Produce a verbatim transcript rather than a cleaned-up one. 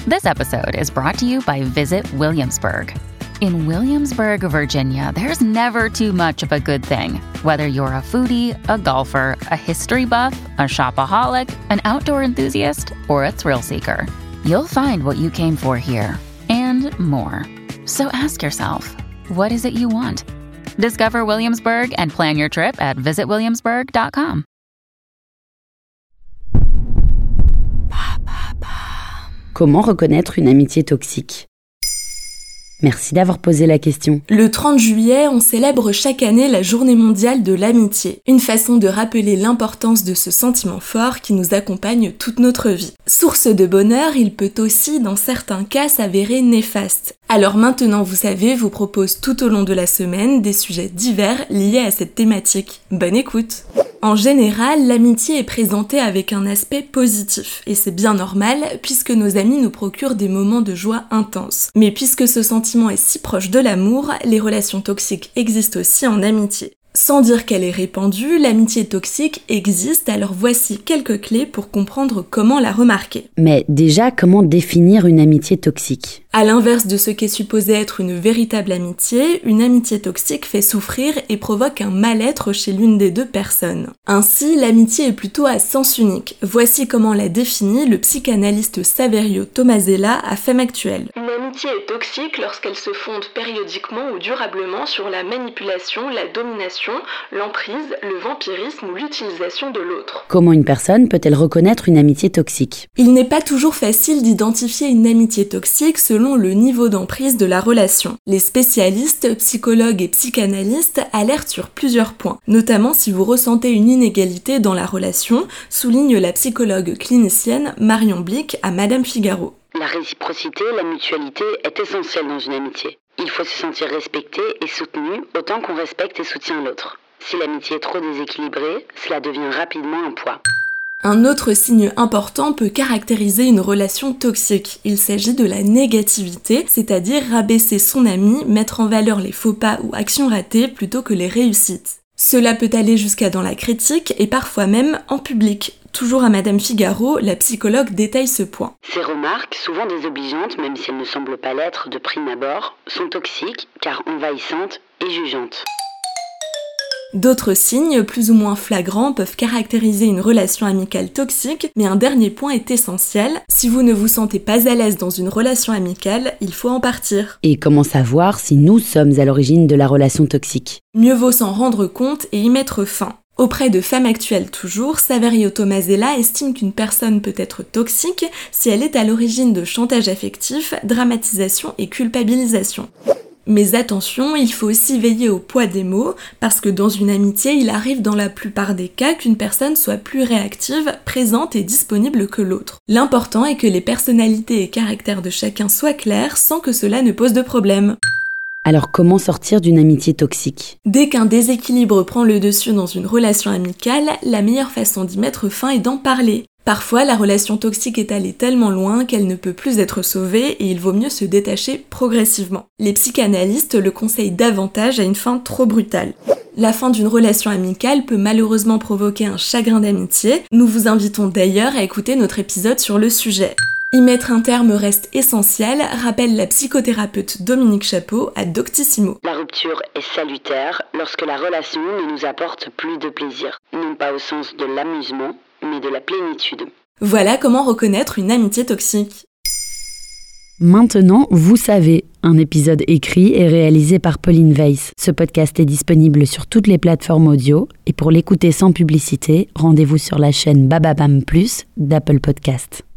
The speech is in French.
This episode is brought to you by Visit Williamsburg. In Williamsburg, Virginia, there's never too much of a good thing. Whether you're a foodie, a golfer, a history buff, a shopaholic, an outdoor enthusiast, or a thrill seeker, you'll find what you came for here and more. So ask yourself, what is it you want? Discover Williamsburg and plan your trip at visit williamsburg dot com. Comment reconnaître une amitié toxique ? Merci d'avoir posé la question. Le trente juillet, on célèbre chaque année la Journée mondiale de l'amitié. Une façon de rappeler l'importance de ce sentiment fort qui nous accompagne toute notre vie. Source de bonheur, il peut aussi, dans certains cas, s'avérer néfaste. Alors maintenant, vous savez, vous propose tout au long de la semaine des sujets divers liés à cette thématique. Bonne écoute! En général, l'amitié est présentée avec un aspect positif, et c'est bien normal puisque nos amis nous procurent des moments de joie intenses. Mais puisque ce sentiment est si proche de l'amour, les relations toxiques existent aussi en amitié. Sans dire qu'elle est répandue, l'amitié toxique existe, alors voici quelques clés pour comprendre comment la remarquer. Mais déjà, comment définir une amitié toxique ? À l'inverse de ce qu'est supposé être une véritable amitié, une amitié toxique fait souffrir et provoque un mal-être chez l'une des deux personnes. Ainsi, l'amitié est plutôt à sens unique. Voici comment l'a définit le psychanalyste Saverio Tomasella à Femme Actuelle. Une amitié est toxique lorsqu'elle se fonde périodiquement ou durablement sur la manipulation, la domination, l'emprise, le vampirisme ou l'utilisation de l'autre. Comment une personne peut-elle reconnaître une amitié toxique ? Il n'est pas toujours facile d'identifier une amitié toxique selon le niveau d'emprise de la relation. Les spécialistes, psychologues et psychanalystes alertent sur plusieurs points, notamment si vous ressentez une inégalité dans la relation, souligne la psychologue clinicienne Marion Blick à Madame Figaro. La réciprocité, la mutualité est essentielle dans une amitié. Il faut se sentir respecté et soutenu autant qu'on respecte et soutient l'autre. Si l'amitié est trop déséquilibrée, cela devient rapidement un poids. Un autre signe important peut caractériser une relation toxique. Il s'agit de la négativité, c'est-à-dire rabaisser son ami, mettre en valeur les faux pas ou actions ratées plutôt que les réussites. Cela peut aller jusqu'à dans la critique et parfois même en public. Toujours à Madame Figaro, la psychologue détaille ce point. Ces remarques, souvent désobligeantes, même si elles ne semblent pas l'être de prime abord, sont toxiques car envahissantes et jugeantes. D'autres signes, plus ou moins flagrants, peuvent caractériser une relation amicale toxique, mais un dernier point est essentiel. Si vous ne vous sentez pas à l'aise dans une relation amicale, il faut en partir. Et comment savoir si nous sommes à l'origine de la relation toxique ? Mieux vaut s'en rendre compte et y mettre fin. Auprès de Femme Actuelle toujours, Saverio Tomasella estime qu'une personne peut être toxique si elle est à l'origine de chantage affectif, dramatisation et culpabilisation. Mais attention, il faut aussi veiller au poids des mots, parce que dans une amitié, il arrive dans la plupart des cas qu'une personne soit plus réactive, présente et disponible que l'autre. L'important est que les personnalités et caractères de chacun soient clairs sans que cela ne pose de problème. Alors comment sortir d'une amitié toxique ? Dès qu'un déséquilibre prend le dessus dans une relation amicale, la meilleure façon d'y mettre fin est d'en parler. Parfois, la relation toxique est allée tellement loin qu'elle ne peut plus être sauvée et il vaut mieux se détacher progressivement. Les psychanalystes le conseillent davantage à une fin trop brutale. La fin d'une relation amicale peut malheureusement provoquer un chagrin d'amitié. Nous vous invitons d'ailleurs à écouter notre épisode sur le sujet. Y mettre un terme reste essentiel, rappelle la psychothérapeute Dominique Chapeau à Doctissimo. La rupture est salutaire lorsque la relation ne nous apporte plus de plaisir, non pas au sens de l'amusement, mais de la plénitude. Voilà comment reconnaître une amitié toxique. Maintenant, vous savez, un épisode écrit et réalisé par Pauline Weiss. Ce podcast est disponible sur toutes les plateformes audio et pour l'écouter sans publicité, rendez-vous sur la chaîne Bababam Plus d'Apple Podcast.